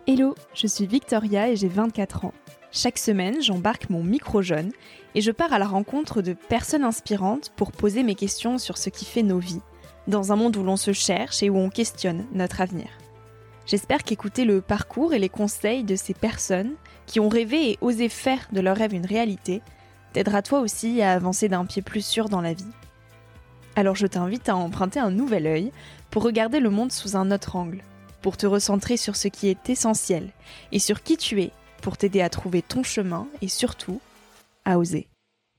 Hello, je suis Victoria et j'ai 24 ans. Chaque semaine, j'embarque mon micro jaune et je pars à la rencontre de personnes inspirantes pour poser mes questions sur ce qui fait nos vies, dans un monde où l'on se cherche et où on questionne notre avenir. J'espère qu'écouter le parcours et les conseils de ces personnes qui ont rêvé et osé faire de leur rêve une réalité t'aidera toi aussi à avancer d'un pied plus sûr dans la vie. Alors je t'invite à emprunter un nouvel œil pour regarder le monde sous un autre angle, pour te recentrer sur ce qui est essentiel et sur qui tu es, pour t'aider à trouver ton chemin et surtout, à oser.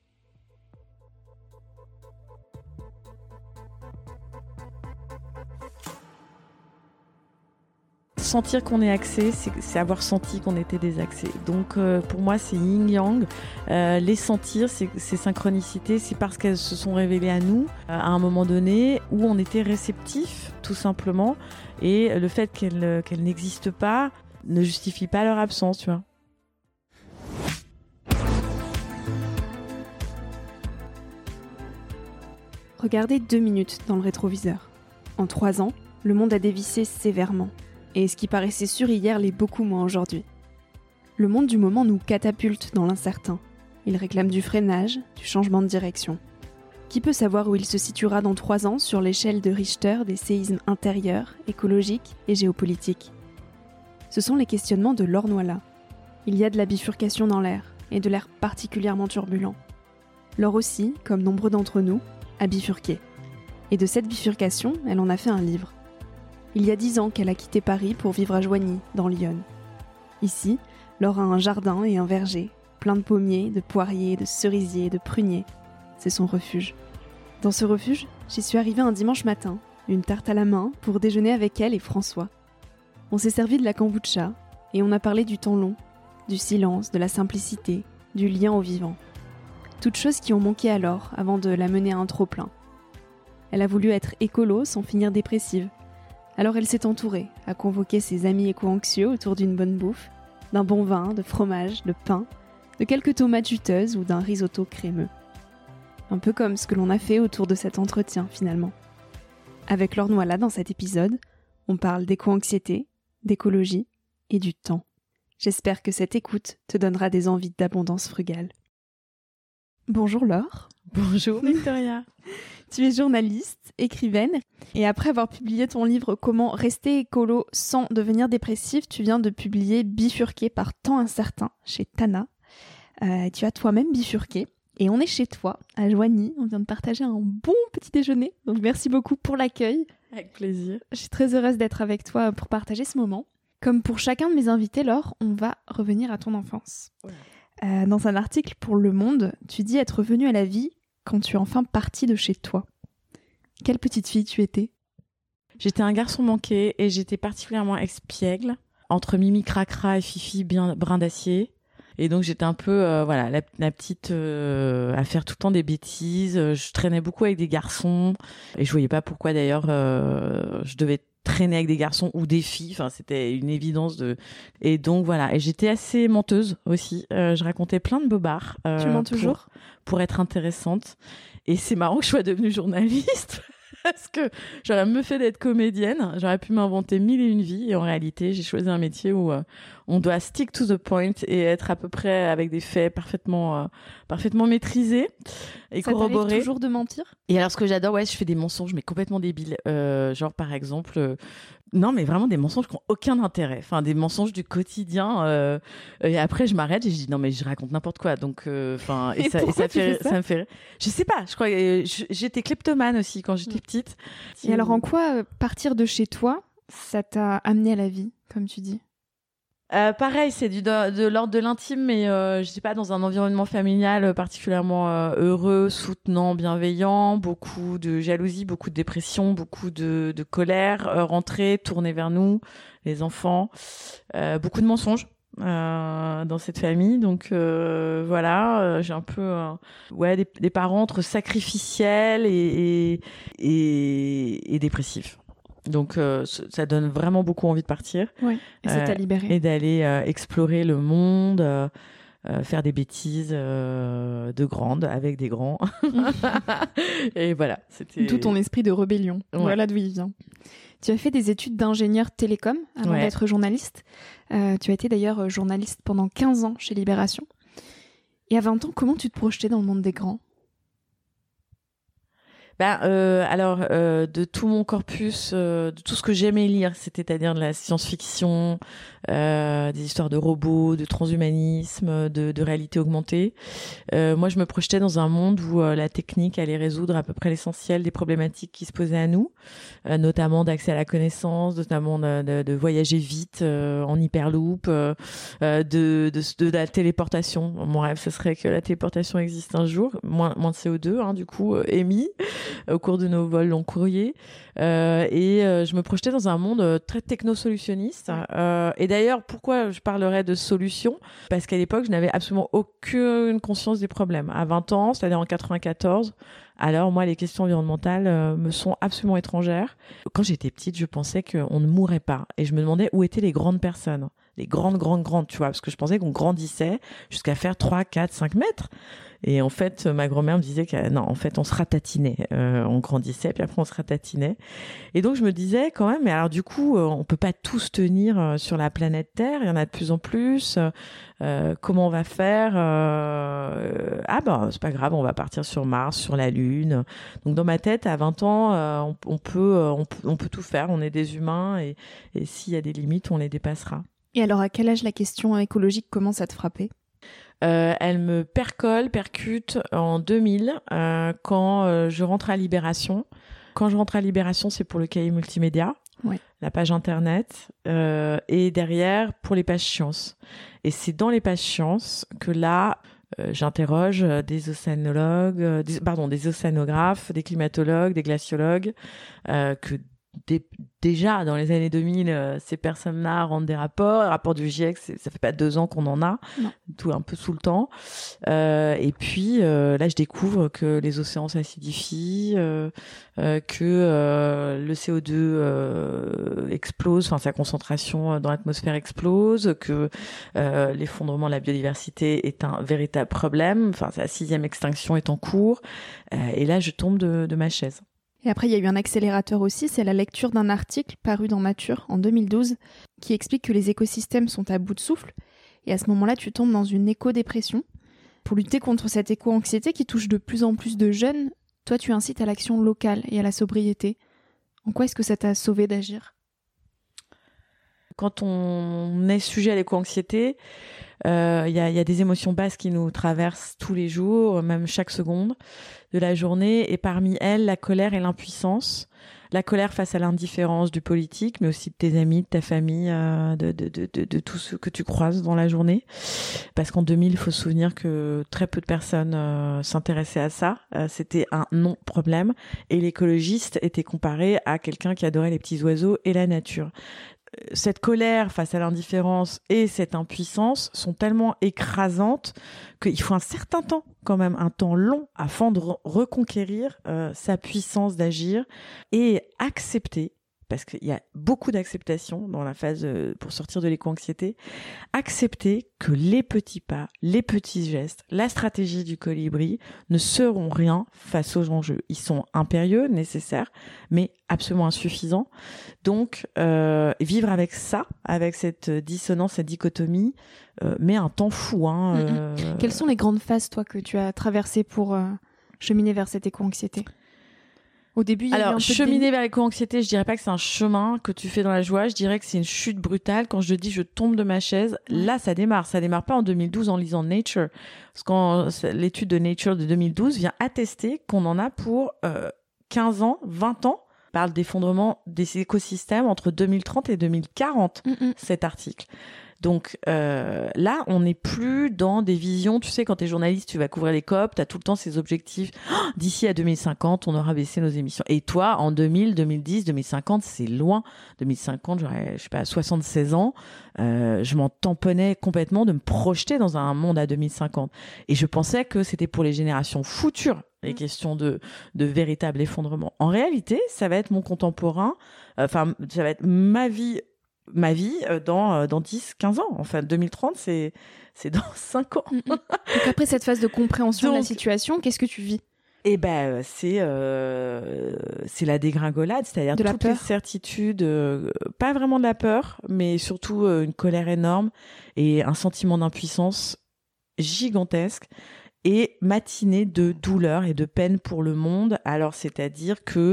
Sentir qu'on est axé, c'est avoir senti qu'on était désaxé. Donc pour moi, c'est yin-yang. Les sentir, ces synchronicités, c'est parce qu'elles se sont révélées à nous à un moment donné où on était réceptif, tout simplement. Et le fait qu'elles n'existent pas ne justifie pas leur absence, tu vois. Regardez 2 minutes dans le rétroviseur. En 3 ans, le monde a dévissé sévèrement. Et ce qui paraissait sûr hier l'est beaucoup moins aujourd'hui. Le monde du moment nous catapulte dans l'incertain. Il réclame du freinage, du changement de direction. Qui peut savoir où il se situera dans 3 ans sur l'échelle de Richter des séismes intérieurs, écologiques et géopolitiques? Ce sont les questionnements de Laure Noilla. Il y a de la bifurcation dans l'air, et de l'air particulièrement turbulent. Laure aussi, comme nombreux d'entre nous, a bifurqué. Et de cette bifurcation, elle en a fait un livre. Il y a 10 ans qu'elle a quitté Paris pour vivre à Joigny, dans l'Yonne. Ici, Laure a un jardin et un verger, plein de pommiers, de poiriers, de cerisiers, de pruniers. C'est son refuge. Dans ce refuge, j'y suis arrivée un dimanche matin, une tarte à la main, pour déjeuner avec elle et François. On s'est servi de la kombucha, et on a parlé du temps long, du silence, de la simplicité, du lien au vivant. Toutes choses qui ont manqué à Laure avant de la mener à un trop-plein. Elle a voulu être écolo sans finir dépressive. Alors elle s'est entourée, a convoqué ses amis éco-anxieux autour d'une bonne bouffe, d'un bon vin, de fromage, de pain, de quelques tomates juteuses ou d'un risotto crémeux. Un peu comme ce que l'on a fait autour de cet entretien finalement. Avec Laure Noilla dans cet épisode, on parle d'éco-anxiété, d'écologie et du temps. J'espère que cette écoute te donnera des envies d'abondance frugale. Bonjour Laure. Bonjour Victoria. Tu es journaliste, écrivaine, et après avoir publié ton livre « Comment rester écolo sans devenir dépressif », tu viens de publier « Bifurqué par temps incertain » chez Tana. Tu as toi-même bifurqué, et on est chez toi, à Joigny. On vient de partager un bon petit déjeuner, donc merci beaucoup pour l'accueil. Avec plaisir. Je suis très heureuse d'être avec toi pour partager ce moment. Comme pour chacun de mes invités, Laure, on va revenir à ton enfance. Ouais. Dans un article pour Le Monde, tu dis être venue à la vie quand tu es enfin partie de chez toi. Quelle petite fille tu étais? J'étais un garçon manqué et j'étais particulièrement espiègle, entre Mimi Cracra et Fifi bien brin d'acier. Et donc j'étais un peu la petite à faire tout le temps des bêtises. Je traînais beaucoup avec des garçons et je voyais pas pourquoi d'ailleurs je devais traîner avec des garçons ou des filles. Enfin c'était une évidence et donc voilà. Et j'étais assez menteuse aussi. Je racontais plein de bobards. Tu mens toujours pour être intéressante. Et c'est marrant que je sois devenue journaliste. Parce que j'aurais mieux fait d'être comédienne, j'aurais pu m'inventer 1001 vies et en réalité j'ai choisi un métier où on doit stick to the point et être à peu près avec des faits parfaitement maîtrisés et corroborés. Ça t'arrive toujours de mentir? Et alors ce que j'adore, je fais des mensonges mais complètement débiles, genre par exemple non mais vraiment des mensonges qui n'ont aucun intérêt, enfin des mensonges du quotidien et après je m'arrête et je dis non mais je raconte n'importe quoi donc et ça me fait je sais pas, je crois que j'étais kleptomane aussi quand j'étais petite. Et alors en quoi partir de chez toi ça t'a amené à la vie comme tu dis? Pareil, c'est de l'ordre de l'intime, mais je sais pas, dans un environnement familial particulièrement heureux, soutenant, bienveillant, beaucoup de jalousie, beaucoup de dépression, beaucoup de colère, rentrer, tourner vers nous, les enfants, beaucoup de mensonges dans cette famille, donc j'ai un peu des parents entre sacrificiels et dépressifs. Donc ça donne vraiment beaucoup envie de partir. Ouais. Et ça t'a libérée. Et d'aller explorer le monde, faire des bêtises de grandes avec des grands. Et voilà, c'était... Tout ton esprit de rébellion. Ouais. Voilà d'où il vient. Tu as fait des études d'ingénieur télécom avant d'être journaliste. Tu as été d'ailleurs journaliste pendant 15 ans chez Libération. Et à 20 ans, comment tu te projetais dans le monde des grands ? De tout mon corpus, de tout ce que j'aimais lire, c'est-à-dire de la science-fiction, des histoires de robots, de transhumanisme, de réalité augmentée. Moi, je me projetais dans un monde où la technique allait résoudre à peu près l'essentiel des problématiques qui se posaient à nous, notamment d'accès à la connaissance, notamment de voyager vite en hyperloop, de la téléportation. Mon rêve, ce serait que la téléportation existe un jour, moins de CO2, du coup, émis au cours de nos vols long courrier. Je me projetais dans un monde très technosolutionniste. Et d'ailleurs, pourquoi je parlerais de solutions ? Parce qu'à l'époque, je n'avais absolument aucune conscience des problèmes. À 20 ans, c'est-à-dire en 94, alors moi, les questions environnementales me sont absolument étrangères. Quand j'étais petite, je pensais qu'on ne mourrait pas. Et je me demandais où étaient les grandes personnes. Les grandes, tu vois, parce que je pensais qu'on grandissait jusqu'à faire 3, 4, 5 mètres. Et en fait, ma grand-mère me disait que non, en fait, on se ratatinait. On grandissait, puis après, on se ratatinait. Et donc, je me disais quand même, mais alors du coup, on peut pas tous tenir sur la planète Terre. Il y en a de plus en plus. Comment on va faire c'est pas grave, on va partir sur Mars, sur la Lune. Donc, dans ma tête, à 20 ans, on peut tout faire. On est des humains et s'il y a des limites, on les dépassera. Et alors, à quel âge la question écologique commence à te frapper ? Elle me percute en 2000 quand je rentre à Libération. Quand je rentre à Libération, c'est pour le cahier multimédia, la page internet, et derrière pour les pages sciences. Et c'est dans les pages sciences que là, j'interroge des océanologues, des océanographes, des climatologues, des glaciologues, que déjà dans les années 2000, ces personnes-là rendent des rapports du GIEC, ça fait pas 2 ans qu'on en a, tout un peu sous le temps. Et puis là, je découvre que les océans s'acidifient, que le CO2 explose, enfin sa concentration dans l'atmosphère explose, que l'effondrement de la biodiversité est un véritable problème, enfin la 6e extinction est en cours. Et là, je tombe de ma chaise. Et après, il y a eu un accélérateur aussi, c'est la lecture d'un article paru dans Nature en 2012 qui explique que les écosystèmes sont à bout de souffle. Et à ce moment-là, tu tombes dans une éco-dépression. Pour lutter contre cette éco-anxiété qui touche de plus en plus de jeunes, toi, tu incites à l'action locale et à la sobriété. En quoi est-ce que ça t'a sauvé d'agir ? Quand on est sujet à l'éco-anxiété, y a des émotions basses qui nous traversent tous les jours, même chaque seconde de la journée. Et parmi elles, la colère et l'impuissance. La colère face à l'indifférence du politique, mais aussi de tes amis, de ta famille, de tout ce que tu croises dans la journée. Parce qu'en 2000, il faut se souvenir que très peu de personnes s'intéressaient à ça. C'était un non-problème. Et l'écologiste était comparé à quelqu'un qui adorait les petits oiseaux et la nature. Cette colère face à l'indifférence et cette impuissance sont tellement écrasantes qu'il faut un certain temps, quand même, un temps long, afin de reconquérir sa puissance d'agir et accepter, parce qu'il y a beaucoup d'acceptation dans la phase pour sortir de l'éco-anxiété, accepter que les petits pas, les petits gestes, la stratégie du colibri ne seront rien face aux enjeux. Ils sont impérieux, nécessaires, mais absolument insuffisants. Donc, vivre avec ça, avec cette dissonance, cette dichotomie, met un temps fou. Quelles sont les grandes phases, toi, que tu as traversées pour cheminer vers cette éco-anxiété ? Au début, il y a eu un peu cheminer vers l'éco-anxiété, je dirais pas que c'est un chemin que tu fais dans la joie, je dirais que c'est une chute brutale. Quand je dis je tombe de ma chaise, là ça démarre pas en 2012 en lisant Nature. Parce que l'étude de Nature de 2012 vient attester qu'on en a pour 15 ans, 20 ans. On parle d'effondrement des écosystèmes entre 2030 et 2040, cet article. Donc là, on n'est plus dans des visions. Tu sais, quand t'es journaliste, tu vas couvrir les COP, t'as tout le temps ces objectifs. D'ici à 2050, on aura baissé nos émissions. Et toi, en 2000, 2010, 2050, c'est loin. 2050, j'aurais, 76 ans. Je m'en tamponnais complètement de me projeter dans un monde à 2050. Et je pensais que c'était pour les générations futures, les questions de véritable effondrement. En réalité, ça va être mon contemporain. Ça va être ma vie ma vie dans 10, 15 ans. Enfin, 2030, c'est dans 5 ans. Donc après cette phase de compréhension de la situation, qu'est-ce que tu vis ? Et c'est la dégringolade, c'est-à-dire de toutes les certitudes, pas vraiment de la peur, mais surtout une colère énorme et un sentiment d'impuissance gigantesque. Et matinée de douleur et de peine pour le monde. Alors, c'est-à-dire que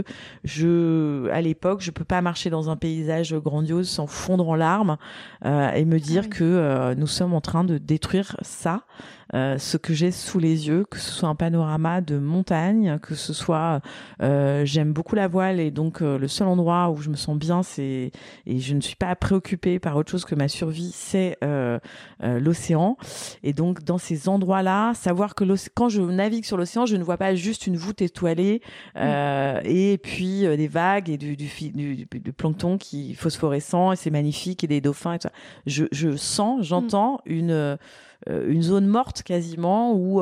à l'époque, je peux pas marcher dans un paysage grandiose sans fondre en larmes et me dire que nous sommes en train de détruire ça. Ce que j'ai sous les yeux, que ce soit un panorama de montagne, que ce soit j'aime beaucoup la voile et donc le seul endroit où je me sens bien et je ne suis pas préoccupée par autre chose que ma survie, c'est l'océan. Et donc dans ces endroits-là, savoir que quand je navigue sur l'océan, je ne vois pas juste une voûte étoilée et puis des vagues et du plancton qui phosphorescent et c'est magnifique et des dauphins et tout ça. Je sens, j'entends une zone morte quasiment où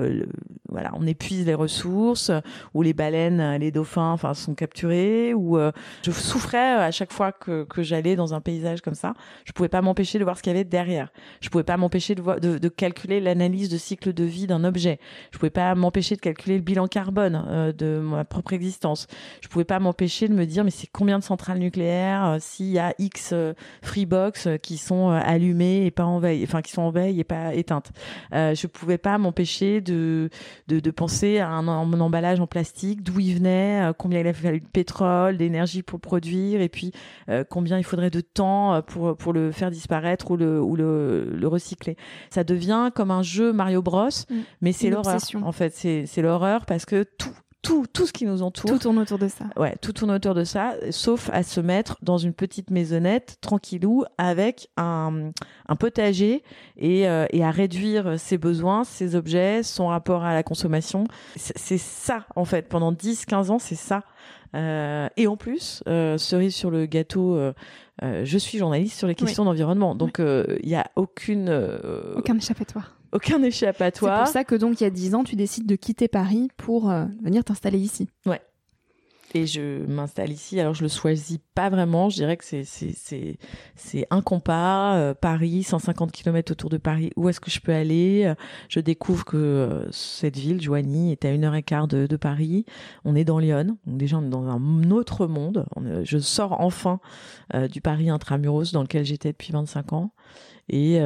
on épuise les ressources, où les baleines, les dauphins sont capturés, où je souffrais à chaque fois que j'allais dans un paysage comme ça. Je pouvais pas m'empêcher de voir ce qu'il y avait derrière. Je pouvais pas m'empêcher de calculer l'analyse de cycle de vie d'un objet. Je pouvais pas m'empêcher de calculer le bilan carbone de ma propre existence. Je pouvais pas m'empêcher de me dire mais c'est combien de centrales nucléaires s'il y a X Freebox qui sont allumées et pas en veille, qui sont en veille et pas éteinte. Je pouvais pas m'empêcher de penser à un emballage en plastique, d'où il venait, combien il a fallu de pétrole, d'énergie pour le produire, et puis combien il faudrait de temps pour le faire disparaître ou le recycler. Ça devient comme un jeu Mario Bros, mais c'est l'horreur. En fait, c'est l'horreur parce que tout ce qui nous entoure. Tout tourne autour de ça. Ouais, tout tourne autour de ça, sauf à se mettre dans une petite maisonnette, tranquillou, avec un potager et à réduire ses besoins, ses objets, son rapport à la consommation. C'est ça, en fait. Pendant 10, 15 ans, c'est ça. Et en plus, cerise sur le gâteau, je suis journaliste sur les questions d'environnement. Donc, il y a aucun échappatoire. Aucun échappatoire. C'est pour ça que donc il y a 10 ans, tu décides de quitter Paris pour venir t'installer ici. Ouais. Et je m'installe ici. Alors je le choisis pas vraiment. Je dirais que c'est un compas. Paris, 150 km autour de Paris. Où est-ce que je peux aller ? Je découvre que cette ville, Joigny, est à 1h15 de Paris. On est dans Lyon. Donc déjà, on est dans un autre monde. Je sors enfin du Paris intramuros dans lequel j'étais depuis 25 ans. Et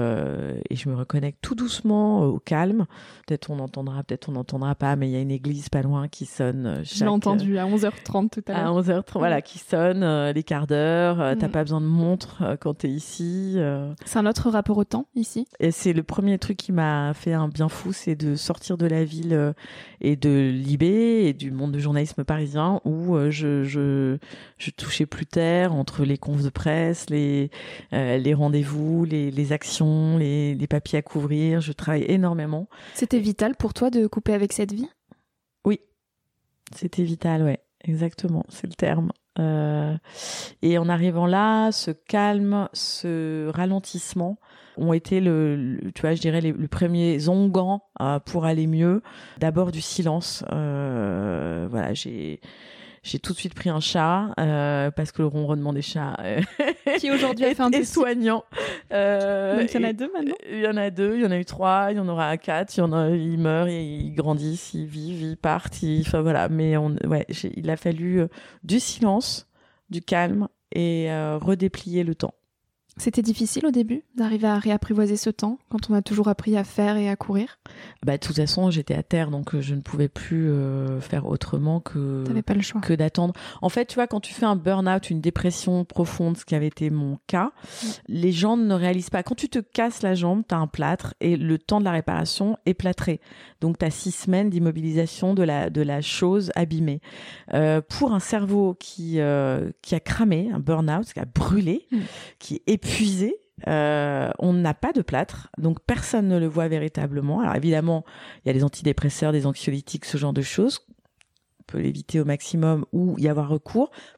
je me reconnecte tout doucement au calme. Peut-être on n'entendra pas, mais il y a une église pas loin qui sonne. Je l'ai entendu à 11h30 tout à l'heure. À 11h30, voilà, qui sonne les quarts d'heure. T'as pas besoin de montre quand t'es ici. C'est un autre rapport au temps, ici ? Et c'est le premier truc qui m'a fait un bien fou, c'est de sortir de la ville et de Libé et du monde de journalisme parisien où je touchais plus terre entre les confs de presse, les rendez-vous, les actions, les papiers à couvrir. Je travaille énormément. C'était vital pour toi de couper avec cette vie ? Oui, c'était vital, ouais, exactement, c'est le terme. Et en arrivant là, ce calme, ce ralentissement ont été tu vois, je dirais les premiers onguents pour aller mieux. D'abord du silence. Voilà, j'ai tout de suite pris un chat parce que le ronronnement des chats qui aujourd'hui a fait un peu soignant. Donc il y en a 2 maintenant. Il y en a 2, il y en a eu 3, il y en aura 4. Ils meurent, ils grandissent, ils vivent, ils partent. Enfin voilà, mais il a fallu du silence, du calme et redéplier le temps. C'était difficile au début d'arriver à réapprivoiser ce temps quand on a toujours appris à faire et à courir ? De toute façon, j'étais à terre, donc je ne pouvais plus faire autrement T'avais pas le choix. Que d'attendre. En fait, tu vois, quand tu fais un burn-out, une dépression profonde, ce qui avait été mon cas, les gens ne réalisent pas. Quand tu te casses la jambe, t'as un plâtre et le temps de la réparation est plâtré. Donc, t'as 6 semaines d'immobilisation de la chose abîmée. Pour un cerveau qui a cramé, un burn-out, qui a brûlé, qui est épuisé, on n'a pas de plâtre, donc personne ne le voit véritablement. Alors évidemment, il y a des antidépresseurs, des anxiolytiques, ce genre de choses. On peut l'éviter au maximum ou y avoir recours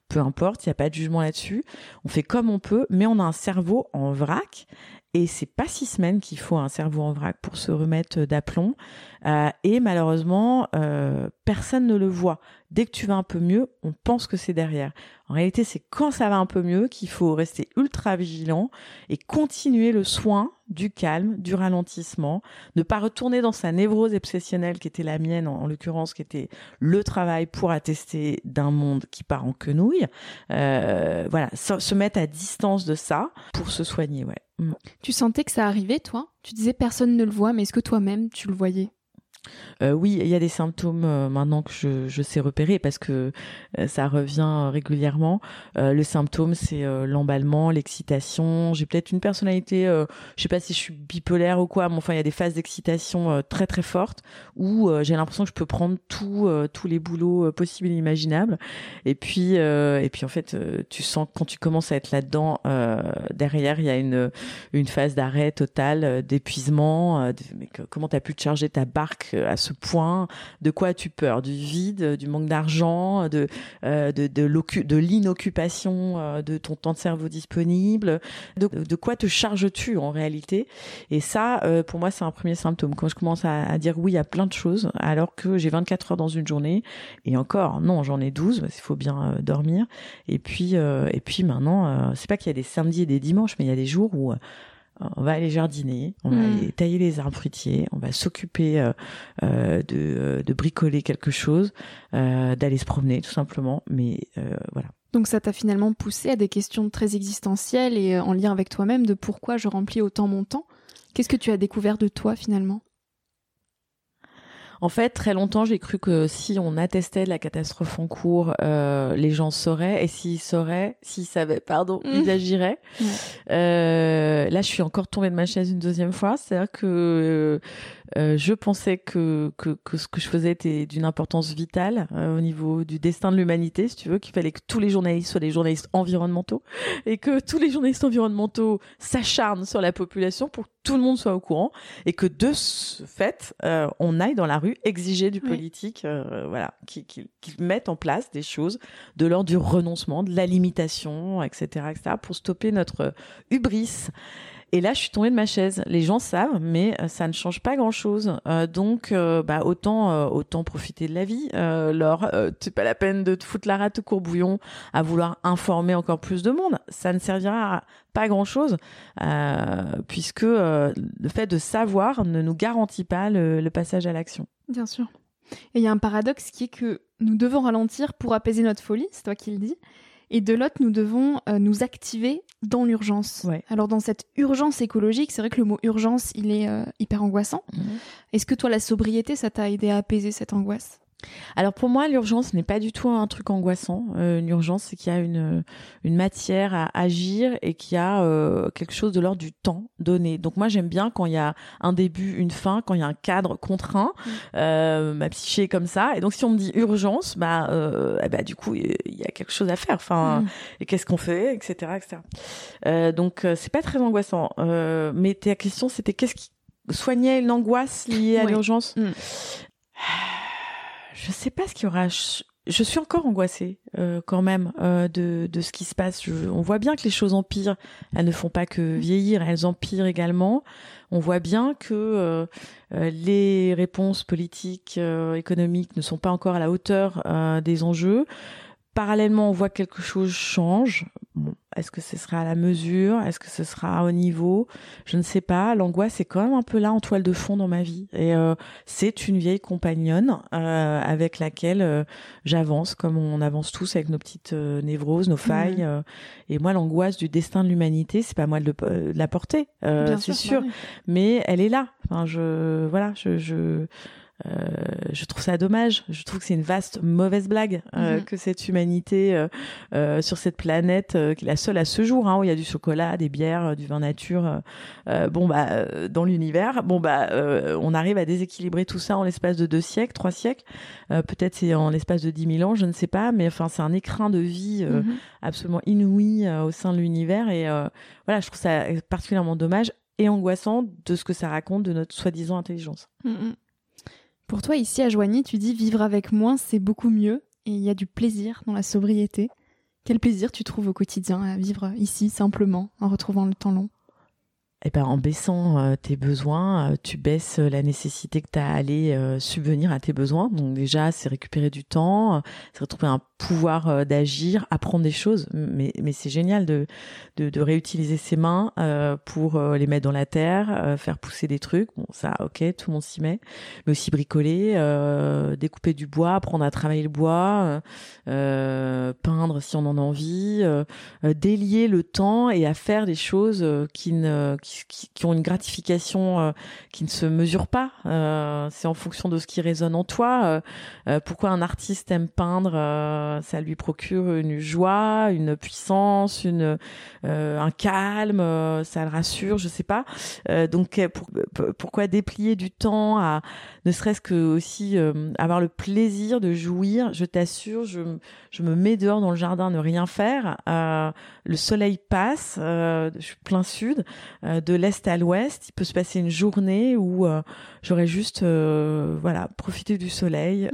peu importe, il n'y a pas de jugement là-dessus. On fait comme on peut, mais on a un cerveau en vrac. Et c'est pas 6 semaines qu'il faut un cerveau en vrac pour se remettre d'aplomb. Et malheureusement, personne ne le voit. Dès que tu vas un peu mieux, on pense que c'est derrière. En réalité, c'est quand ça va un peu mieux qu'il faut rester ultra vigilant et continuer le soin du calme, du ralentissement, ne pas retourner dans sa névrose obsessionnelle qui était la mienne, en l'occurrence, qui était le travail pour attester d'un monde qui part en quenouille. Voilà, se mettre à distance de ça pour se soigner, ouais. Tu sentais que ça arrivait, toi ? Tu disais personne ne le voit, mais est-ce que toi-même, tu le voyais ? Oui, il y a des symptômes maintenant que je sais repérer parce que ça revient régulièrement. Le symptôme, c'est l'emballement, l'excitation. J'ai peut-être une personnalité, je sais pas si je suis bipolaire ou quoi, mais enfin, il y a des phases d'excitation très très fortes où j'ai l'impression que je peux prendre tous les boulots possibles et imaginables. Et puis en fait, tu sens que quand tu commences à être là-dedans, derrière, il y a une phase d'arrêt total, d'épuisement. Mais comment t'as pu te charger ta barque à ce point? De quoi as-tu peur? Du vide, du manque d'argent, de l'inoccupation de ton temps de cerveau disponible? De quoi te charges-tu en réalité? Et ça, pour moi, c'est un premier symptôme. Quand je commence à dire oui à plein de choses, alors que j'ai 24 heures dans une journée, et encore, non, j'en ai 12, parce qu'il faut bien dormir. Et puis maintenant, c'est pas qu'il y a des samedis et des dimanches, mais il y a des jours où on va aller jardiner, on va aller tailler les arbres fruitiers, on va s'occuper de bricoler quelque chose, d'aller se promener tout simplement. Mais voilà. Donc ça t'a finalement poussé à des questions très existentielles et en lien avec toi-même de pourquoi je remplis autant mon temps. Qu'est-ce que tu as découvert de toi finalement ? En fait, très longtemps, j'ai cru que si on attestait de la catastrophe en cours, les gens sauraient, et s'ils savaient, ils agiraient. Là, je suis encore tombée de ma chaise une deuxième fois. C'est-à-dire que je pensais que ce que je faisais était d'une importance vitale au niveau du destin de l'humanité, si tu veux, qu'il fallait que tous les journalistes soient des journalistes environnementaux et que tous les journalistes environnementaux s'acharnent sur la population pour que tout le monde soit au courant et que de ce fait, on aille dans la rue exiger du politique, voilà, qui mette en place des choses de l'ordre du renoncement, de la limitation, etc., pour stopper notre hubris. Et là, je suis tombée de ma chaise. Les gens savent, mais ça ne change pas grand-chose. Donc, autant profiter de la vie. Laure, c'est pas la peine de te foutre la rate au courbouillon à vouloir informer encore plus de monde. Ça ne servira à pas grand-chose, puisque le fait de savoir ne nous garantit pas le passage à l'action. Bien sûr. Et il y a un paradoxe qui est que nous devons ralentir pour apaiser notre folie, c'est toi qui le dis. Et de l'autre, nous devons nous activer dans l'urgence. Ouais. Alors, dans cette urgence écologique, c'est vrai que le mot urgence, il est hyper angoissant. Est-ce que toi, la sobriété, ça t'a aidé à apaiser cette angoisse ? Alors pour moi, l'urgence n'est pas du tout un truc angoissant. L'urgence, c'est qu'il y a une matière à agir et qu'il y a quelque chose de l'ordre du temps donné. Donc moi, j'aime bien quand il y a un début, une fin, quand il y a un cadre contraint. Ma psyché est comme ça. Et donc si on me dit urgence, du coup, il y a quelque chose à faire. Enfin, et qu'est-ce qu'on fait, etc., etc. Donc c'est pas très angoissant. Mais ta question, c'était qu'est-ce qui soignait l'angoisse liée à l'urgence ? Je sais pas ce qu'il y aura. Je suis encore angoissée quand même de ce qui se passe. On voit bien que les choses empirent. Elles ne font pas que vieillir, elles empirent également. On voit bien que les réponses politiques, économiques ne sont pas encore à la hauteur des enjeux. Parallèlement, on voit que quelque chose change. Bon, est-ce que ce sera à la mesure ? Est-ce que ce sera au niveau ? Je ne sais pas. L'angoisse est quand même un peu là en toile de fond dans ma vie. Et c'est une vieille compagnonne avec laquelle j'avance, comme on avance tous avec nos petites névroses, nos failles. Et moi, l'angoisse du destin de l'humanité, c'est pas moi de la porter, c'est sûr. Mais elle est là. Enfin, je trouve ça dommage. Je trouve que c'est une vaste mauvaise blague que cette humanité sur cette planète qui est la seule à ce jour où il y a du chocolat, des bières, du vin nature dans l'univers. On arrive à déséquilibrer tout ça en l'espace de 2 siècles, 3 siècles. Peut-être c'est en l'espace de 10 000 ans, je ne sais pas. Mais enfin, c'est un écrin de vie absolument inouï au sein de l'univers. Et voilà, je trouve ça particulièrement dommage et angoissant de ce que ça raconte de notre soi-disant intelligence. Pour toi, ici à Joigny, tu dis vivre avec moins, c'est beaucoup mieux et il y a du plaisir dans la sobriété. Quel plaisir tu trouves au quotidien à vivre ici, simplement, en retrouvant le temps long? Eh ben, en baissant tes besoins, tu baisses la nécessité que tu as à aller subvenir à tes besoins. Donc déjà, c'est récupérer du temps, c'est retrouver un pouvoir d'agir, apprendre des choses. Mais c'est génial de réutiliser ses mains pour les mettre dans la terre, faire pousser des trucs. Bon, ça, ok, tout le monde s'y met. Mais aussi bricoler, découper du bois, apprendre à travailler le bois, peindre si on en a envie, délier le temps et à faire des choses qui ont une gratification qui ne se mesure pas. C'est en fonction de ce qui résonne en toi. Pourquoi un artiste aime peindre, ça lui procure une joie, une puissance, un calme, ça le rassure, je sais pas. Donc pourquoi déplier du temps à ne serait-ce que aussi avoir le plaisir de jouir. Je t'assure, je me mets dehors dans le jardin, ne rien faire. Le soleil passe, je suis plein sud, de l'est à l'ouest. Il peut se passer une journée où j'aurais juste profité du soleil,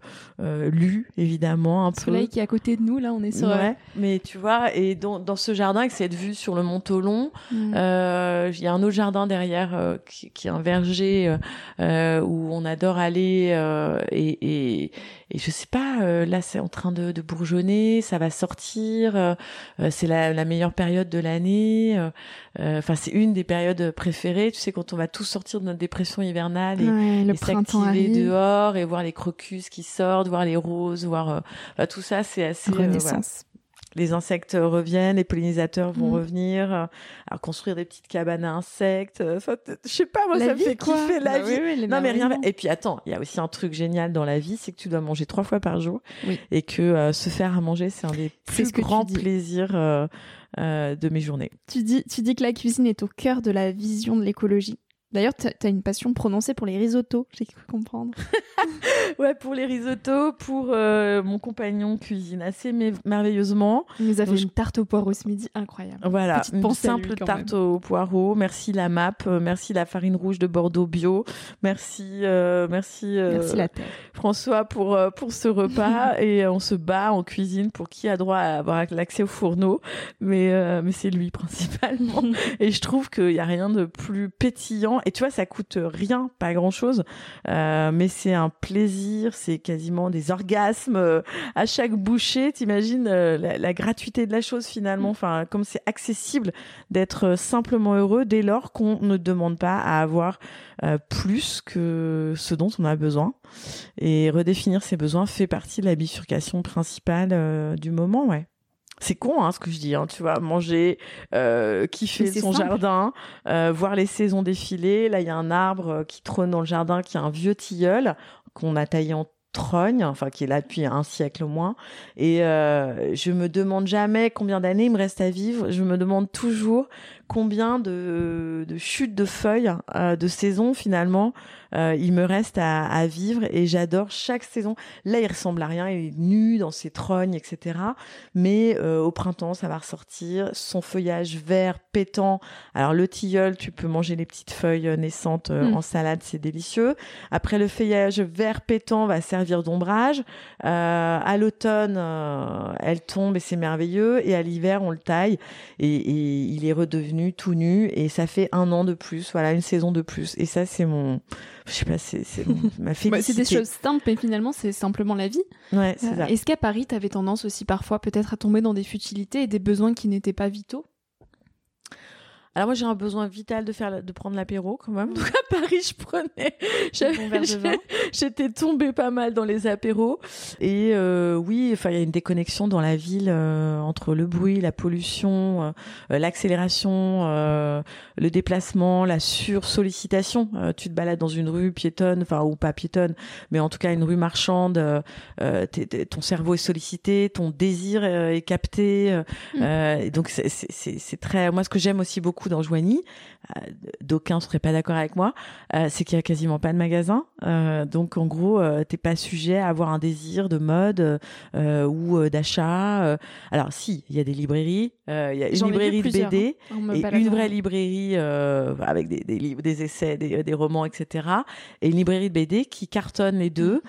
lu évidemment un peu. Le soleil qui est à côté de nous, là, on est sur... Ouais, mais tu vois, et dans ce jardin, avec cette vue sur le Mont-Tholon, il y a un autre jardin derrière qui est un verger où on adore aller et je sais pas, là c'est en train de bourgeonner, ça va sortir, c'est la meilleure période de l'année, enfin c'est une des périodes préférées, tu sais, quand on va tous sortir de notre dépression hivernale et s'activer dehors et voir les crocus qui sortent, voir les roses, voir tout ça, c'est assez renaissance. Les insectes reviennent, les pollinisateurs vont revenir, à construire des petites cabanes à insectes. Je sais pas, moi, ça me fait kiffer la vie. Oui, non, mais rien. Et puis attends, il y a aussi un truc génial dans la vie, c'est que tu dois manger 3 fois par jour. Oui. Et que se faire à manger, c'est un des plus grands plaisirs de mes journées. Tu dis que la cuisine est au cœur de la vision de l'écologie. D'ailleurs, t'as une passion prononcée pour les risottos, j'ai cru comprendre. Ouais, pour les risottos, pour mon compagnon cuisine assez merveilleusement. Il nous a fait une tarte aux poireaux ce midi, incroyable. Voilà, une simple tarte aux poireaux. Merci la MAP, merci la farine rouge de Bordeaux bio, merci la terre. François pour ce repas. Et on se bat en cuisine pour qui a droit à avoir l'accès au fourneau, mais c'est lui principalement. Et je trouve qu'il y a rien de plus pétillant. Et tu vois, ça coûte rien, pas grand-chose, mais c'est un plaisir, c'est quasiment des orgasmes à chaque bouchée. T'imagines la gratuité de la chose finalement, enfin comme c'est accessible d'être simplement heureux dès lors qu'on ne demande pas à avoir plus que ce dont on a besoin. Et redéfinir ses besoins fait partie de la bifurcation principale du moment, ouais. C'est con, ce que je dis, tu vois, manger, kiffer son jardin, voir les saisons défiler. Là, il y a un arbre qui trône dans le jardin, qui est un vieux tilleul qu'on a taillé en trogne, enfin qui est là depuis un siècle au moins. Et je me demande jamais combien d'années il me reste à vivre. Je me demande toujours combien de chutes de feuilles de saison finalement il me reste à vivre, et j'adore chaque saison. Là, il ressemble à rien, il est nu dans ses trognes, etc. Mais au printemps, ça va ressortir, son feuillage vert pétant. Alors le tilleul, tu peux manger les petites feuilles naissantes en salade, c'est délicieux. Après, le feuillage vert pétant va servir d'ombrage. À l'automne, elle tombe et c'est merveilleux. Et à l'hiver, on le taille et il est redevenu tout nu, et ça fait 1 an de plus, voilà, une saison de plus. Et ça, c'est je sais pas, c'est ma félicité. C'est des choses simples, mais finalement, c'est simplement la vie. Ouais, c'est ça. Est-ce qu'à Paris, t'avais tendance aussi parfois peut-être à tomber dans des futilités et des besoins qui n'étaient pas vitaux? Alors moi, j'ai un besoin vital de prendre l'apéro quand même. Donc à Paris, j'étais tombée pas mal dans les apéros. Et oui, enfin il y a une déconnexion dans la ville entre le bruit, la pollution, l'accélération, le déplacement, la sursollicitation. Tu te balades dans une rue piétonne, enfin ou pas piétonne, mais en tout cas une rue marchande. Ton cerveau est sollicité, ton désir est capté. Et donc c'est très. Moi, ce que j'aime aussi beaucoup dans Joigny, d'aucuns ne seraient pas d'accord avec moi, c'est qu'il y a quasiment pas de magasins. Donc en gros, t'es pas sujet à avoir un désir de mode ou d'achat. Alors si, il y a des librairies, il y a une librairie de BD et une vraie librairie avec des livres, des essais, des romans, etc. Et une librairie de BD qui cartonne les deux.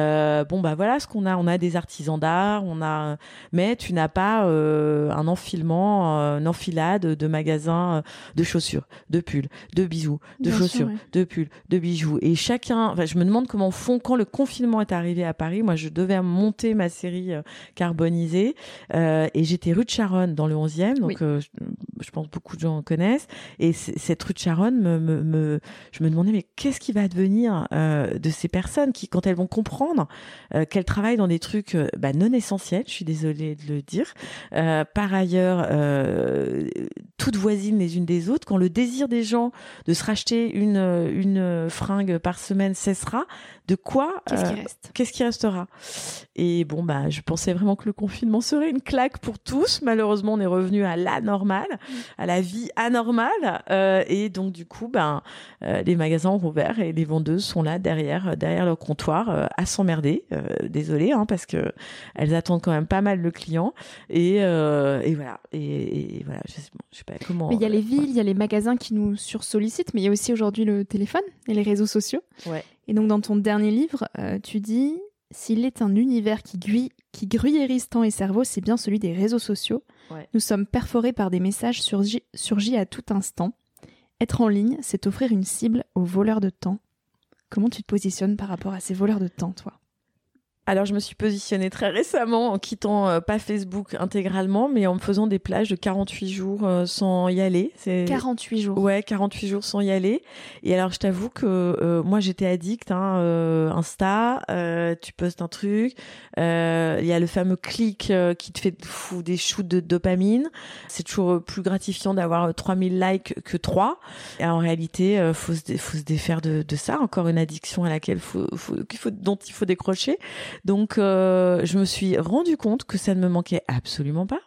Voilà ce qu'on a. On a des artisans d'art, mais tu n'as pas un enfilement, une enfilade de magasins de chaussures, de pulls, de bijoux, de chaussures, de pulls, de bijoux. Et chacun, je me demande comment font quand le confinement est arrivé à Paris. Moi, je devais monter ma série carbonisée et j'étais rue de Charonne dans le 11e, donc je pense beaucoup de gens connaissent. Et cette rue de Charonne, je me demandais mais qu'est-ce qui va advenir de ces personnes qui, quand elles vont comprendre qu'elles travaillent dans des trucs non essentiels, je suis désolée de le dire, par ailleurs toutes voisines les unes des autres, quand le désir des gens de se racheter une fringue par semaine cessera, de quoi qu'est-ce qui restera? Et je pensais vraiment que le confinement serait une claque pour tous. Malheureusement, on est revenu à l'anormal, à la vie anormale, et donc du coup, les magasins ont rouvert et les vendeuses sont là derrière leur comptoir à s'emmerder. Désolée, parce que elles attendent quand même pas mal le client. Et voilà. Et voilà. Je sais pas comment. Mais il y a les villes, il y a les magasins qui nous sursollicitent, mais il y a aussi aujourd'hui le téléphone et les réseaux sociaux. Ouais. Et donc dans ton dernier livre, tu dis « S'il est un univers qui gruyérise temps et cerveau, c'est bien celui des réseaux sociaux. Ouais. Nous sommes perforés par des messages surgis à tout instant. Être en ligne, c'est offrir une cible aux voleurs de temps. » Comment tu te positionnes par rapport à ces voleurs de temps, toi ? Alors, je me suis positionnée très récemment en quittant pas Facebook intégralement, mais en me faisant des plages de 48 jours sans y aller. 48 jours. Ouais, 48 jours sans y aller. Et alors, je t'avoue que moi, j'étais addict. Insta, tu postes un truc, il y a le fameux clic qui te fait des shoots de dopamine. C'est toujours plus gratifiant d'avoir 3000 likes que 3. Et en réalité, faut se défaire de ça. Encore une addiction à laquelle dont il faut décrocher. Donc, je me suis rendu compte que ça ne me manquait absolument pas.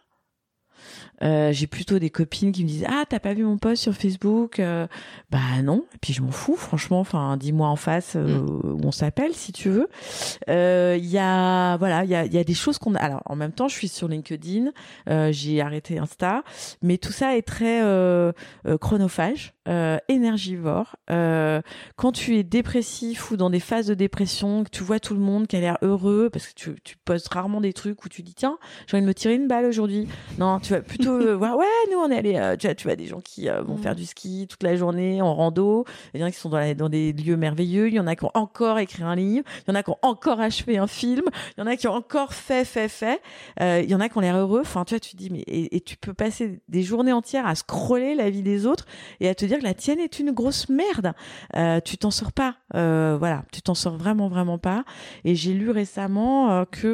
J'ai plutôt des copines qui me disent « Ah, t'as pas vu mon post sur Facebook ?» Non. Et puis, je m'en fous, franchement. Enfin, dis-moi en face où on s'appelle, si tu veux. Il y a des choses qu'on a. Alors, en même temps, je suis sur LinkedIn. J'ai arrêté Insta. Mais tout ça est très chronophage, énergivore. Quand tu es dépressif ou dans des phases de dépression, que tu vois tout le monde qui a l'air heureux, parce que tu postes rarement des trucs où tu dis « Tiens, j'ai envie de me tirer une balle aujourd'hui. » Non, tu vas plutôt voir, nous on est allés, tu vois des gens qui vont faire du ski toute la journée en rando, il y en a qui sont dans des lieux merveilleux, il y en a qui ont encore écrit un livre, il y en a qui ont encore achevé un film, il y en a qui ont encore fait, il y en a qui ont l'air heureux, enfin tu vois, tu te dis mais et tu peux passer des journées entières à scroller la vie des autres et à te dire que la tienne est une grosse merde, tu t'en sors pas, tu t'en sors vraiment pas. Et j'ai lu récemment que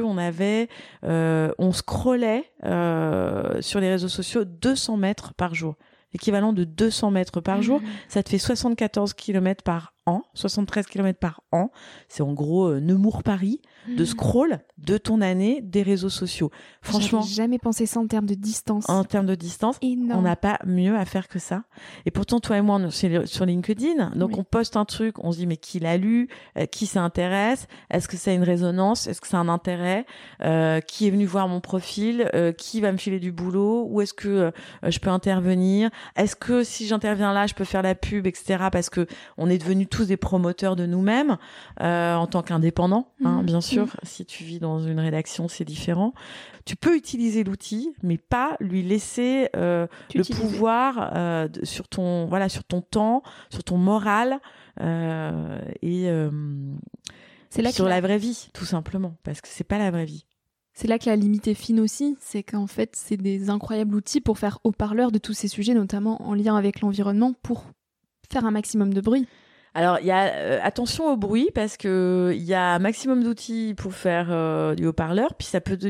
on scrollait sur les réseaux sociaux 200 mètres par jour. L'équivalent de 200 mètres par jour, ça te fait 74 km par an, 73 km par an. C'est en gros Nemours-Paris de scroll de ton année des réseaux sociaux. Franchement, j'avais jamais pensé ça en termes de distance. En termes de distance, on n'a pas mieux à faire que ça. Et pourtant, toi et moi, on est sur LinkedIn, donc on poste un truc, on se dit mais qui l'a lu, qui s'intéresse, est-ce que ça a une résonance, est-ce que ça a un intérêt, qui est venu voir mon profil, qui va me filer du boulot, où est-ce que je peux intervenir, est-ce que si j'interviens là, je peux faire la pub, etc. Parce que on est devenus tous des promoteurs de nous-mêmes en tant qu'indépendants, bien sûr. Si tu vis dans une rédaction, c'est différent. Tu peux utiliser l'outil, mais pas lui laisser le pouvoir sur ton temps, sur ton moral et sur la vraie vie, tout simplement, parce que c'est pas la vraie vie. C'est là que la limite est fine aussi, c'est qu'en fait, c'est des incroyables outils pour faire haut-parleur de tous ces sujets, notamment en lien avec l'environnement, pour faire un maximum de bruit. Alors, il y a attention au bruit parce que il y a un maximum d'outils pour faire du haut-parleur, puis ça peut devenir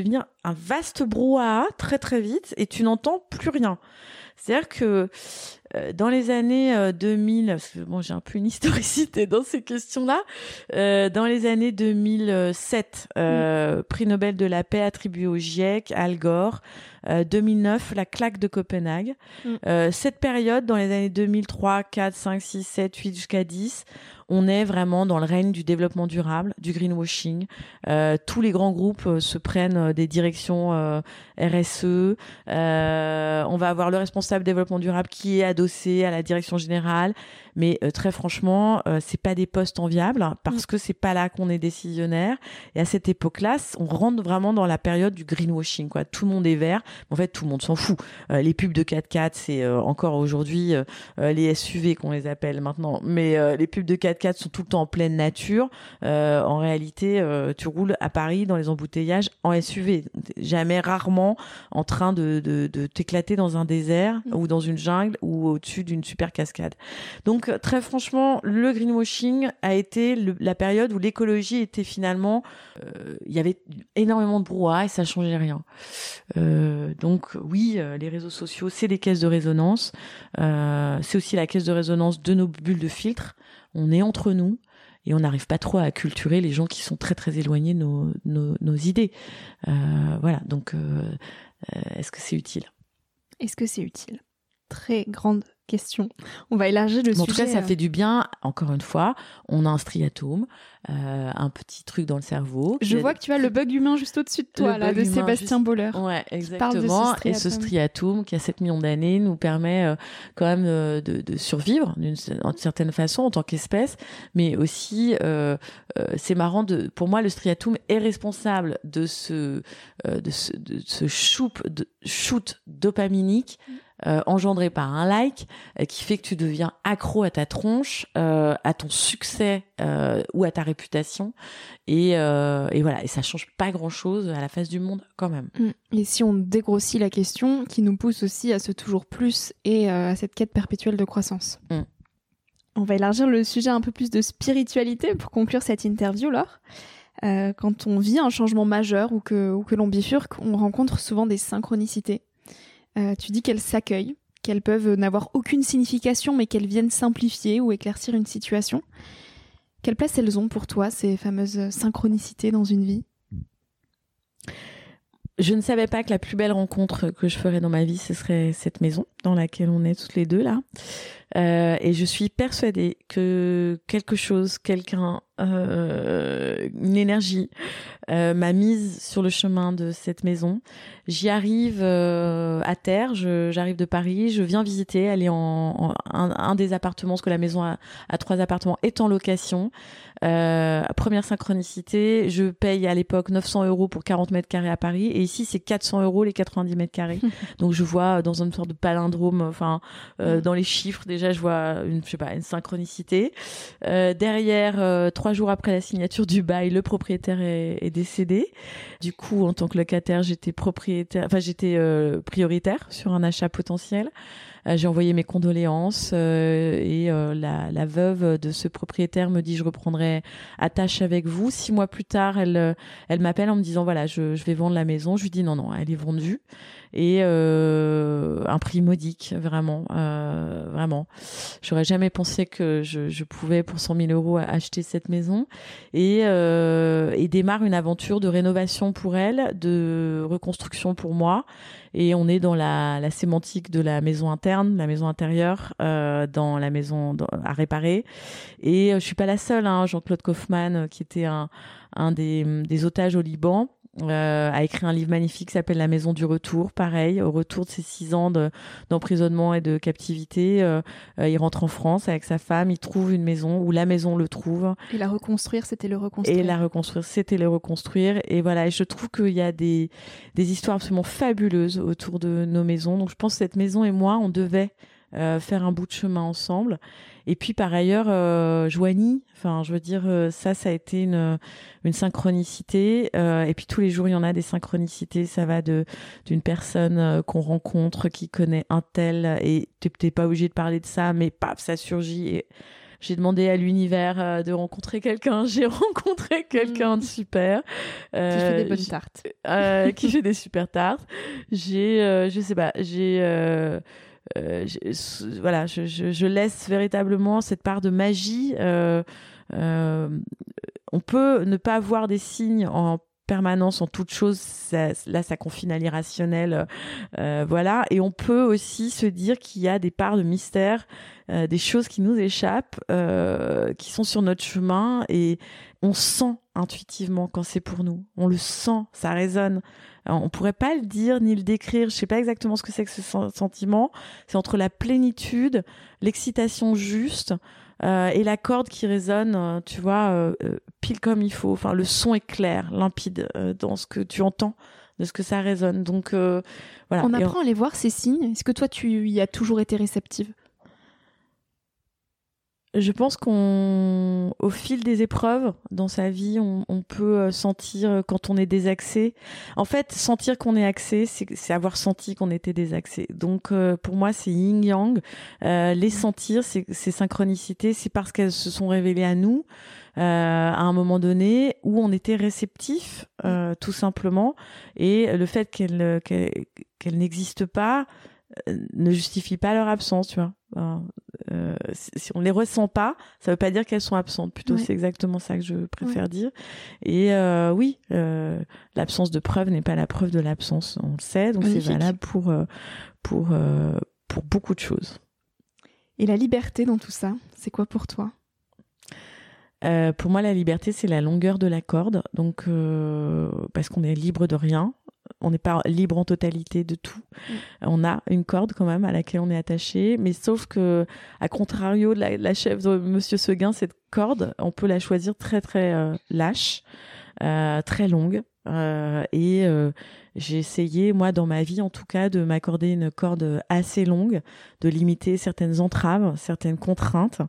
un vaste brouhaha très très vite et tu n'entends plus rien. C'est-à-dire que dans les années 2000, parce que bon, j'ai un peu une historicité dans ces questions-là, dans les années 2007, prix Nobel de la paix attribué au GIEC, Al Gore, 2009, la claque de Copenhague. Cette période, dans les années 2003, 4, 5, 6, 7, 8 jusqu'à 10, on est vraiment dans le règne du développement durable, du greenwashing. Tous les grands groupes se prennent des directions RSE. On va avoir le responsable développement durable qui est adossé à la direction générale. Mais très franchement, c'est pas des postes enviables parce que c'est pas là qu'on est décisionnaire. Et à cette époque-là, on rentre vraiment dans la période du greenwashing, quoi. Tout le monde est vert. En fait, tout le monde s'en fout. Les pubs de 4x4, c'est encore aujourd'hui les SUV qu'on les appelle maintenant. Mais les pubs de 4x4 sont tout le temps en pleine nature. En réalité, tu roules à Paris dans les embouteillages en SUV. Jamais, rarement en train de t'éclater dans un désert ou dans une jungle ou au-dessus d'une super cascade. Donc, très franchement, le greenwashing a été la période où l'écologie était finalement... Il y avait énormément de brouhaha et ça changeait rien. Donc oui, les réseaux sociaux, c'est des caisses de résonance. C'est aussi la caisse de résonance de nos bulles de filtre. On est entre nous et on n'arrive pas trop à acculturer les gens qui sont très très éloignés de nos idées. Voilà, donc est-ce que c'est utile ? Est-ce que c'est utile ? Très grande question. On va élargir le sujet. En tout cas, ça fait du bien. Encore une fois, on a un striatum, un petit truc dans le cerveau. Je vois que tu as le bug humain juste au-dessus de toi, là, de Sébastien Boller. Ouais, exactement. Et ce striatum, qui a 7 millions d'années, nous permet quand même de survivre d'une certaine façon en tant qu'espèce. Mais aussi, c'est marrant, pour moi, le striatum est responsable de ce shoot dopaminique engendré par un like qui fait que tu deviens accro à ta tronche, à ton succès ou à ta réputation et voilà, et ça change pas grand chose à la face du monde quand même. Et si on dégrossit la question, qui nous pousse aussi à ce toujours plus et à cette quête perpétuelle de croissance. On va élargir le sujet un peu plus de spiritualité pour conclure cette interview, Laure. Quand on vit un changement majeur ou que l'on bifurque, on rencontre souvent des synchronicités. Tu dis qu'elles s'accueillent, qu'elles peuvent n'avoir aucune signification, mais qu'elles viennent simplifier ou éclaircir une situation. Quelle place elles ont pour toi, ces fameuses synchronicités dans une vie ? Je ne savais pas que la plus belle rencontre que je ferais dans ma vie, ce serait cette maison dans laquelle on est toutes les deux là. Et je suis persuadée que quelque chose, quelqu'un, une énergie m'a mise sur le chemin de cette maison. J'y arrive à terre, j'arrive de Paris, je viens visiter, aller en un des appartements, parce que la maison a 3 appartements, est en location. Première synchronicité, je paye à l'époque 900 € pour 40 mètres carrés à Paris, et ici c'est 400 € les 90 mètres carrés. Donc je vois dans une sorte de palindrome, dans les chiffres déjà je vois une synchronicité. Derrière, 3 jours après la signature du bail, le propriétaire est décédé. Du coup, en tant que locataire, j'étais prioritaire sur un achat potentiel. J'ai envoyé mes condoléances et la veuve de ce propriétaire me dit je reprendrai attache avec vous. 6 mois plus tard, elle m'appelle en me disant voilà, je vais vendre la maison. Je lui dis non, elle est vendue. Et un prix modique, vraiment. J'aurais jamais pensé que je pouvais pour 100 000 € acheter cette maison. Et démarre une aventure de rénovation pour elle, de reconstruction pour moi. Et on est dans la sémantique de la maison interne, la maison intérieure, dans la maison à réparer. Et je suis pas la seule, hein. Jean-Claude Kaufmann, qui était un des otages au Liban, a écrit un livre magnifique qui s'appelle La Maison du Retour. Pareil, au retour de ses 6 ans d'emprisonnement et de captivité, il rentre en France avec sa femme, il trouve une maison, ou la maison le trouve. Et la reconstruire, c'était le reconstruire. Et voilà, et je trouve qu'il y a des histoires absolument fabuleuses autour de nos maisons. Donc je pense que cette maison et moi, on devait faire un bout de chemin ensemble. Et puis par ailleurs, Joanie, ça a été une synchronicité. Et puis tous les jours, il y en a des synchronicités. Ça va d'une personne qu'on rencontre, qui connaît un tel, et t'es pas obligé de parler de ça, mais paf, ça surgit. Et J'ai demandé à l'univers de rencontrer quelqu'un. J'ai rencontré quelqu'un de super. Qui fait des bonnes tartes. Qui fait des super tartes. Je sais pas, voilà, je laisse véritablement cette part de magie. On peut ne pas voir des signes en permanence en toute chose, ça confine à l'irrationnel, voilà. Et on peut aussi se dire qu'il y a des parts de mystère, des choses qui nous échappent, qui sont sur notre chemin, et on sent intuitivement quand c'est pour nous. On le sent, ça résonne. Alors, on pourrait pas le dire ni le décrire. Je sais pas exactement ce que c'est que ce sentiment. C'est entre la plénitude, l'excitation juste. Et la corde qui résonne, tu vois, pile comme il faut. Enfin, le son est clair, limpide dans ce que tu entends, de ce que ça résonne. Donc, voilà. On apprend à les voir, ces signes. Est-ce que toi, tu y as toujours été réceptive ? Je pense qu'au fil des épreuves dans sa vie, on peut sentir quand on est désaxé. En fait, sentir qu'on est axé, c'est avoir senti qu'on était désaxé. Donc, pour moi, c'est yin-yang. Les sentir, c'est synchronicité, c'est parce qu'elles se sont révélées à nous à un moment donné où on était réceptif, tout simplement. Et le fait qu'elles n'existent pas ne justifie pas leur absence, tu vois. Si on les ressent pas, ça veut pas dire qu'elles sont absentes. Plutôt, c'est exactement ça que je préfère dire. Et oui, l'absence de preuve n'est pas la preuve de l'absence. On le sait, donc magnifique. C'est valable pour beaucoup de choses. Et la liberté dans tout ça, c'est quoi pour toi ? Pour moi, la liberté, c'est la longueur de la corde. Donc, parce qu'on est libre de rien. On n'est pas libre en totalité de tout. On a une corde quand même à laquelle on est attaché, mais sauf que, à contrario de la chèvre de Monsieur Seguin, cette corde, on peut la choisir très très lâche, très longue. Et j'ai essayé, moi, dans ma vie en tout cas, de m'accorder une corde assez longue, de limiter certaines entraves, certaines contraintes,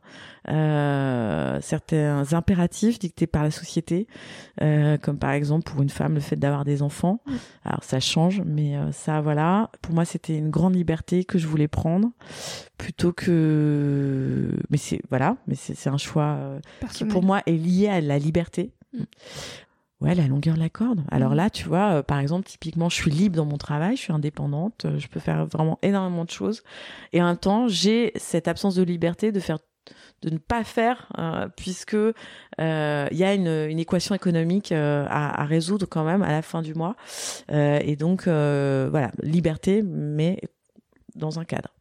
certains impératifs dictés par la société, comme par exemple pour une femme le fait d'avoir des enfants. Alors ça change, mais ça, voilà, pour moi c'était une grande liberté que je voulais prendre, plutôt que, mais c'est un choix qui pour moi est lié à la liberté. Ouais, la longueur de la corde. Alors là, tu vois, par exemple, typiquement, je suis libre dans mon travail, je suis indépendante, je peux faire vraiment énormément de choses. Et en même temps, j'ai cette absence de liberté de ne pas faire, puisque y a une équation économique à résoudre quand même à la fin du mois. Et donc, voilà, liberté, mais dans un cadre.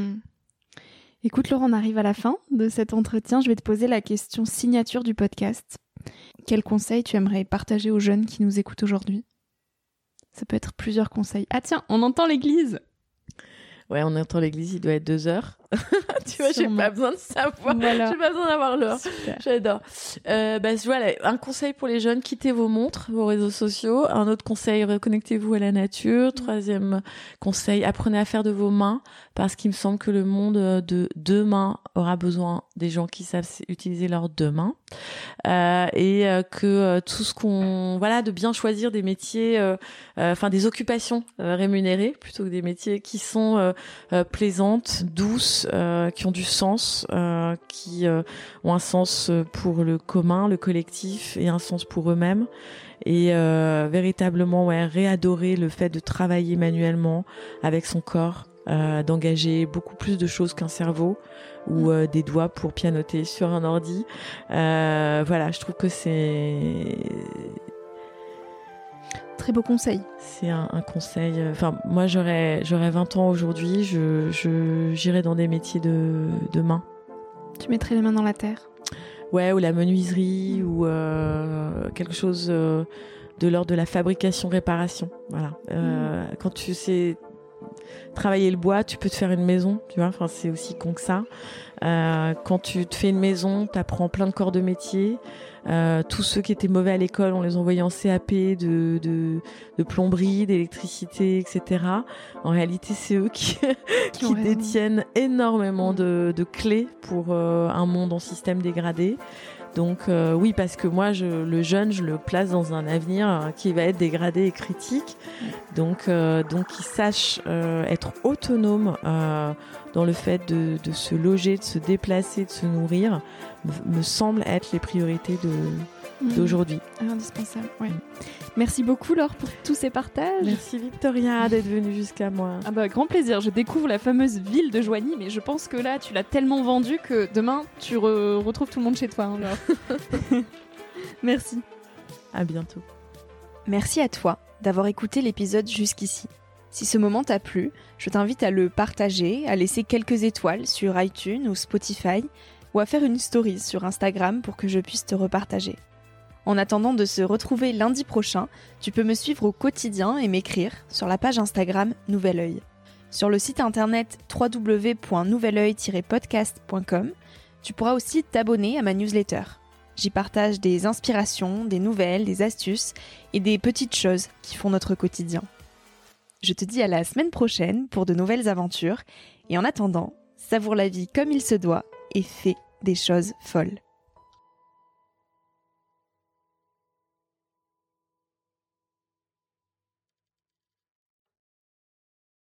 Écoute, Laure, on arrive à la fin de cet entretien. Je vais te poser la question signature du podcast. Quel conseil tu aimerais partager aux jeunes qui nous écoutent aujourd'hui ? Ça peut être plusieurs conseils. Ah tiens, on entend l'église. Ouais, on entend l'église, il doit être 2h. Tu vois, j'ai pas besoin de savoir. Voilà. J'ai pas besoin d'avoir l'heure. Super. J'adore. Voilà, un conseil pour les jeunes, quittez vos montres, vos réseaux sociaux. Un autre conseil, reconnectez-vous à la nature. Troisième conseil, apprenez à faire de vos mains, parce qu'il me semble que le monde de demain aura besoin des gens qui savent utiliser leurs deux mains. Et que tout ce de bien choisir des métiers, des occupations rémunérées, plutôt que des métiers qui sont plaisantes, douces, qui ont du sens, qui ont un sens pour le commun, le collectif, et un sens pour eux-mêmes. Et véritablement réadorer le fait de travailler manuellement avec son corps, d'engager beaucoup plus de choses qu'un cerveau ou des doigts pour pianoter sur un ordi. Je trouve que c'est... Très beau conseil. C'est un conseil. Moi, j'aurais 20 ans aujourd'hui, j'irais dans des métiers de main. Tu mettrais les mains dans la terre ? Ouais, ou la menuiserie, ou quelque chose de l'ordre de la fabrication-réparation. Voilà. Quand tu sais travailler le bois, tu peux te faire une maison, tu vois. Enfin, c'est aussi con que ça. Quand tu te fais une maison, tu apprends plein de corps de métier. Tous ceux qui étaient mauvais à l'école, on les envoyait en CAP de plomberie, d'électricité, etc. En réalité, c'est eux qui détiennent énormément de clés pour un monde en système dégradé. Donc oui, parce que moi, le jeune, je le place dans un avenir qui va être dégradé et critique. Donc qu'il sache être autonome dans le fait de se loger, de se déplacer, de se nourrir, me semble être les priorités d'aujourd'hui. Indispensable, oui. Merci beaucoup Laure pour tous ces partages. Merci Victoria d'être venue jusqu'à moi. Ah bah, grand plaisir, je découvre la fameuse ville de Joigny, mais je pense que là tu l'as tellement vendue que demain tu retrouves tout le monde chez toi. Hein, Laure. Merci. À bientôt. Merci à toi d'avoir écouté l'épisode jusqu'ici. Si ce moment t'a plu, je t'invite à le partager, à laisser quelques étoiles sur iTunes ou Spotify, ou à faire une story sur Instagram pour que je puisse te repartager. En attendant de se retrouver lundi prochain, tu peux me suivre au quotidien et m'écrire sur la page Instagram Nouvel Oeil. Sur le site internet www.nouveloeil-podcast.com, tu pourras aussi t'abonner à ma newsletter. J'y partage des inspirations, des nouvelles, des astuces et des petites choses qui font notre quotidien. Je te dis à la semaine prochaine pour de nouvelles aventures et en attendant, savoure la vie comme il se doit et fais des choses folles.